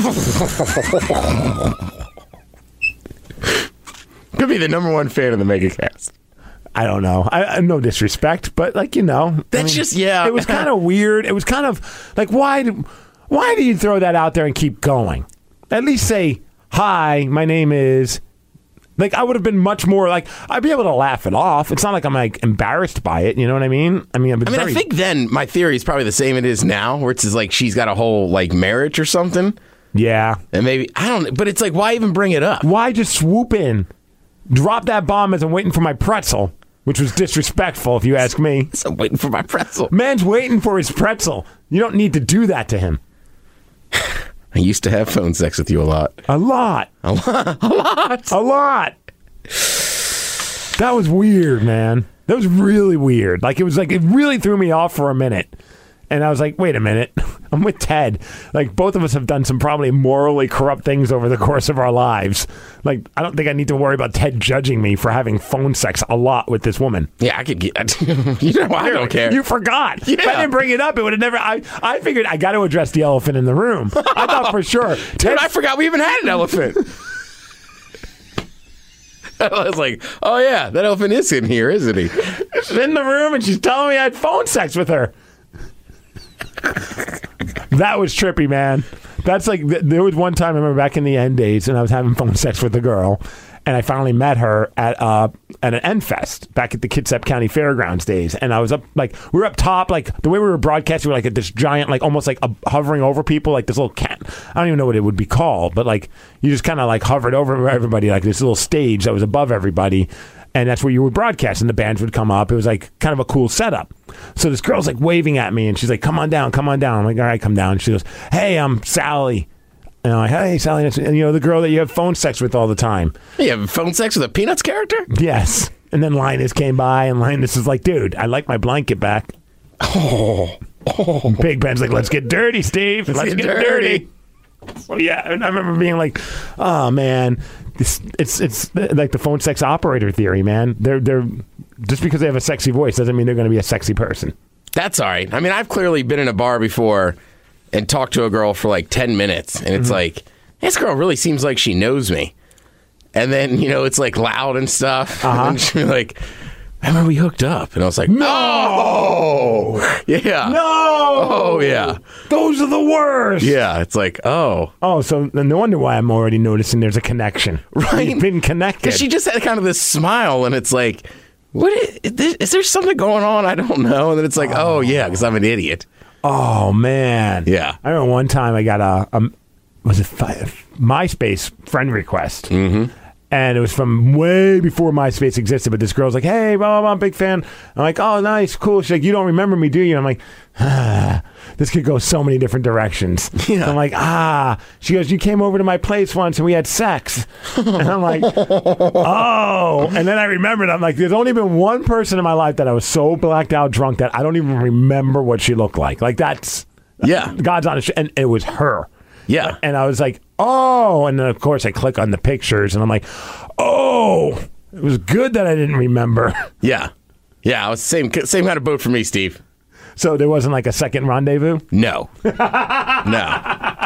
Could be the number one fan of the Megacast. I don't know. I no disrespect, but like, you know. That's it was kind of weird. It was kind of like, why do you throw that out there and keep going? At least say, hi, my name is. Like, I would have been much more like, I'd be able to laugh it off. It's not like I'm like embarrassed by it. You know what I mean? I think then my theory is probably the same it is now, where it's just like she's got a whole like marriage or something. Yeah. And maybe, I don't know, but it's like, why even bring it up? Why just swoop in, drop that bomb as I'm waiting for my pretzel? Which was disrespectful, if you ask me. So I'm waiting for my pretzel. Man's waiting for his pretzel. You don't need to do that to him. I used to have phone sex with you a lot. A lot. A lot. A lot. A lot. That was weird, man. That was really weird. Like, it really threw me off for a minute. And I was like, wait a minute. I'm with Ted. Like, both of us have done some probably morally corrupt things over the course of our lives. Like, I don't think I need to worry about Ted judging me for having phone sex a lot with this woman. Yeah, I could get... I don't care. You forgot. Yeah. If I didn't bring it up, it would have never... I figured I got to address the elephant in the room. I thought for sure. Dude, I forgot we even had an elephant. I was like, oh, yeah, that elephant is in here, isn't he? She's in the room, and she's telling me I had phone sex with her. That was trippy, man. That's like, there was one time I remember back in the end days, and I was having phone sex with a girl, and I finally met her at an End Fest back at the Kitsap County Fairgrounds days. And I was up, like, we were up top, like, the way we were broadcasting, we were like at this giant, like, almost like hovering over people, like this little cat. I don't even know what it would be called, but like, you just kind of like hovered over everybody, like this little stage that was above everybody. And that's where you would broadcast, and the bands would come up. It was like kind of a cool setup. So this girl's like waving at me, and she's like, come on down, come on down. I'm like, all right, come down. And she goes, hey, I'm Sally. And I'm like, hey, Sally. And you know, the girl that you have phone sex with all the time. You have phone sex with a Peanuts character? Yes. And then Linus came by, and Linus is like, dude, I like my blanket back. Oh. Big Ben's like, let's get dirty, Steve. Let's get dirty. So yeah, and I remember being like, oh man, it's like the phone sex operator theory, man. They're just because they have a sexy voice doesn't mean they're going to be a sexy person. That's all right. I mean, I've clearly been in a bar before and talked to a girl for like 10 minutes, and it's like, this girl really seems like she knows me. And then, you know, it's like loud and stuff. And she's like, I remember we hooked up. And I was like, no! Yeah. No! Oh, yeah. Those are the worst. Yeah, it's like, oh. Oh, so no wonder why I'm already noticing there's a connection. Right? You've been connected. Because she just had kind of this smile, and it's like, what is there something going on? I don't know. And then it's like, oh yeah, because I'm an idiot. Oh, man. Yeah. I remember one time I got a MySpace friend request. Mm-hmm. And it was from way before MySpace existed, but this girl's like, hey, blah, blah, blah, I'm a big fan. I'm like, oh, nice, cool. She's like, you don't remember me, do you? I'm like, this could go so many different directions. Yeah. So I'm like, She goes, you came over to my place once and we had sex. And I'm like, oh. And then I remembered, I'm like, there's only been one person in my life that I was so blacked out drunk that I don't even remember what she looked like. Like, that's, God's honest. And it was her. Yeah. And I was like, oh. And then, of course, I click on the pictures, and I'm like, oh. It was good that I didn't remember. Yeah. Yeah, it was same kind of boat for me, Steve. So there wasn't like a second rendezvous? No. No.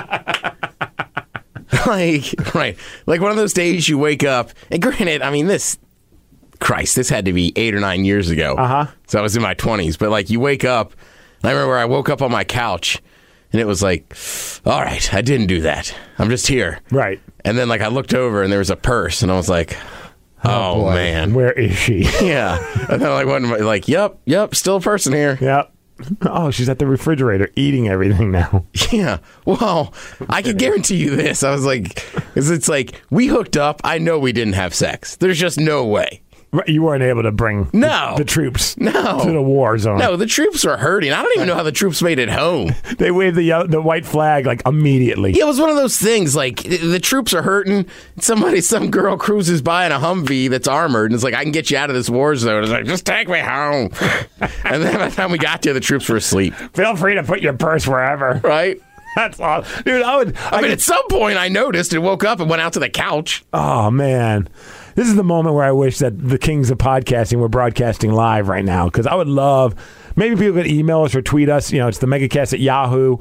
Right. Like one of those days you wake up, and granted, I mean, this had to be 8 or 9 years ago. So I was in my 20s. But like you wake up, and I remember I woke up on my couch, and it was like, all right, I didn't do that. I'm just here. Right. And then, like, I looked over, and there was a purse, and I was like, oh man. Where is she? Yeah. And then, like, yep, still a person here. Yep. Oh, she's at the refrigerator eating everything now. Yeah. Well, I can guarantee you this. I was like, it's like, we hooked up. I know we didn't have sex. There's just no way. You weren't able to bring the troops to the war zone. No, the troops were hurting. I don't even know how the troops made it home. They waved the white flag like immediately. Yeah, it was one of those things like the troops are hurting. Some girl cruises by in a Humvee that's armored and it's like, I can get you out of this war zone. It's like, just take me home. And then by the time we got there, the troops were asleep. Feel free to put your purse wherever. Right? That's all. Dude, I mean, at some point I noticed and woke up and went out to the couch. Oh, man. This is the moment where I wish that the kings of podcasting were broadcasting live right now, because I would love, maybe people could email us or tweet us. You know, it's the Megacast at Yahoo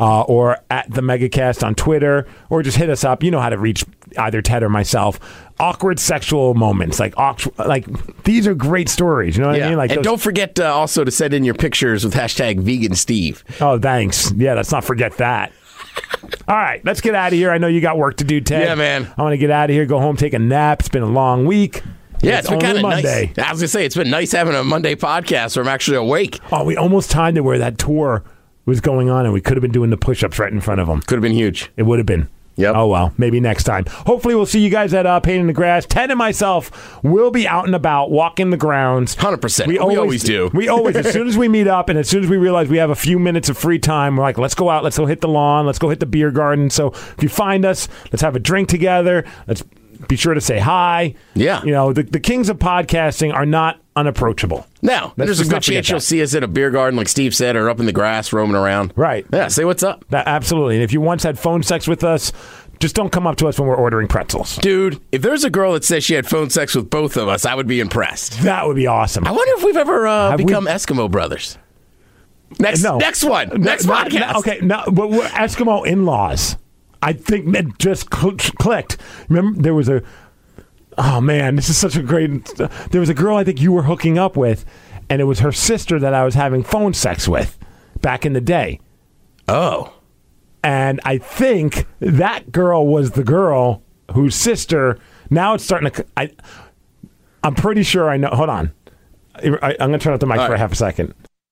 or at the Megacast on Twitter, or just hit us up. You know how to reach either Ted or myself. Awkward sexual moments, like these are great stories. You know what I mean? Like, and don't forget also to send in your pictures with hashtag Vegan Steve. Oh, thanks. Yeah, let's not forget that. All right, let's get out of here. I know you got work to do, Ted. Yeah, man. I want to get out of here, go home, take a nap. It's been a long week. Yeah, it's been kind of nice. I was going to say, it's been nice having a Monday podcast where I'm actually awake. Oh, we almost timed it where that tour was going on, and we could have been doing the push-ups right in front of them. Could have been huge. It would have been. Yep. Oh, well, maybe next time. Hopefully we'll see you guys at Pain in the Grass. Ted and myself will be out and about, walking the grounds. 100%. We always do. We always, as soon as we meet up and as soon as we realize we have a few minutes of free time, we're like, let's go out, let's go hit the lawn, let's go hit the beer garden. So if you find us, let's have a drink together. Let's be sure to say hi. Yeah. You know, the kings of podcasting are not unapproachable. No, there's a good chance you'll see us at a beer garden, like Steve said, or up in the grass roaming around. Right. Yeah, say what's up. Absolutely. And if you once had phone sex with us, just don't come up to us when we're ordering pretzels. Dude, if there's a girl that says she had phone sex with both of us, I would be impressed. That would be awesome. I wonder if we've ever become Eskimo brothers. Next one. Next podcast. Okay, no, but we're Eskimo in-laws. I think that just clicked. Remember, there was oh man, this is such a great. There was a girl I think you were hooking up with, and it was her sister that I was having phone sex with back in the day. Oh. And I think that girl was the girl whose sister. Now it's starting to. I'm pretty sure I know. Hold on. I'm going to turn off the mic for a half a second.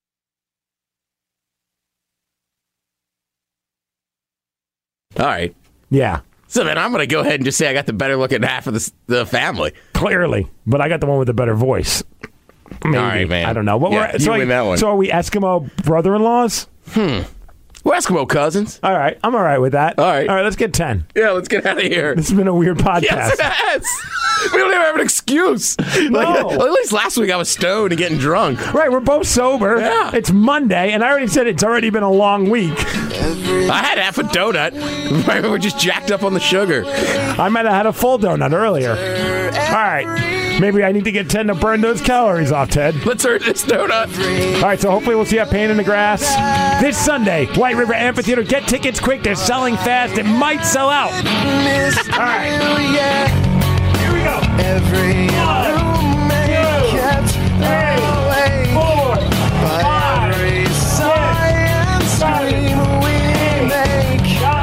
All right. Yeah. So then I'm going to go ahead and just say I got the better looking half of the family. Clearly. But I got the one with the better voice. Maybe. All right, man. I don't know. But yeah, you win that one. So are we Eskimo brother-in-laws? We're Eskimo cousins. All right. I'm all right with that. All right. All right, let's get 10. Yeah, let's get out of here. This has been a weird podcast. Yes, it has. We don't even have an excuse. No. At least last week I was stoned and getting drunk. Right, we're both sober. Yeah. It's Monday, and I already said it's already been a long week. I had half a donut. We're just jacked up on the sugar. I might have had a full donut earlier. All right. Maybe I need to get 10 to burn those calories off, Ted. Let's earn this donut. All right, so hopefully we'll see you at Pain in the Grass this Sunday. White River Amphitheater. Get tickets quick. They're selling fast. It might sell out. All right. Here we go. 1, 2, 3, 4, 5, 6, 7, 8,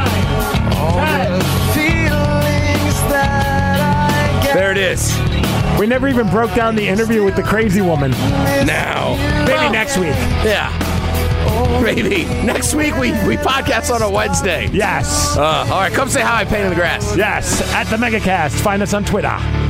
9, 10. There it is. We never even broke down the interview with the crazy woman. Now. Maybe next week. Yeah. Maybe. Next week we podcast on a Wednesday. Yes. All right, come say hi, Pain in the Grass. Yes, at the Megacast. Find us on Twitter.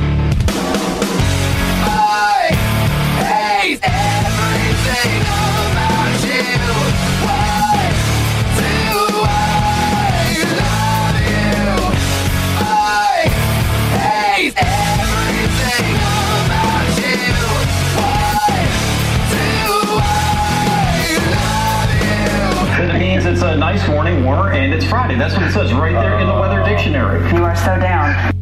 I hate everything about you. Why do I love you? I hate everything about you. Why do I love you? It means it's a nice morning, warmer, and it's Friday. That's what it says right there in the weather dictionary. You are so down.